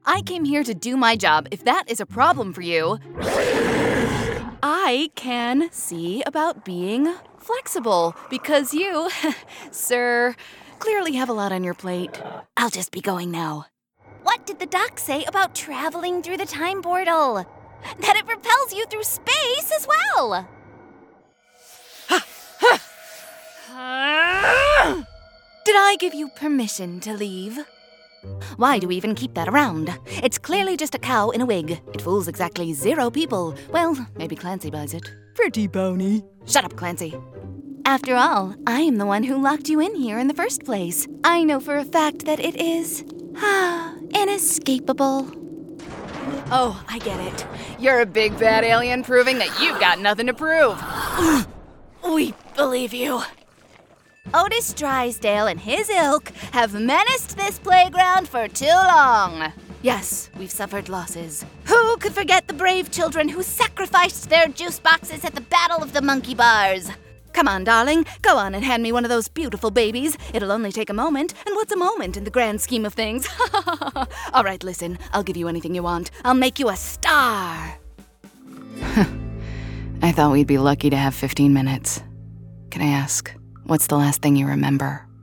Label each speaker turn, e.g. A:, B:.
A: I came here to do my job. If that is a problem for you, I can see about being flexible because you, sir, clearly have a lot on your plate. I'll just be going now.
B: What did the doc say about traveling through the time portal? That it propels you through space as well!
A: Did I give you permission to leave? Why do we even keep that around? It's clearly just a cow in a wig. It fools exactly 0 people. Well, maybe Clancy buys it. Pretty bony. Shut up, Clancy. After all, I am the one who locked you in here in the first place. I know for a fact that it is inescapable. Oh, I get it. You're a big bad alien proving that you've got nothing to prove. We believe you. Otis Drysdale and his ilk have menaced this playground for too long. Yes, we've suffered losses. Who could forget the brave children who sacrificed their juice boxes at the Battle of the Monkey Bars? Come on, darling, go on and hand me one of those beautiful babies. It'll only take a moment, and what's a moment in the grand scheme of things? All right, listen, I'll give you anything you want. I'll make you a star. I thought we'd be lucky to have 15 minutes. Can I ask, what's the last thing you remember?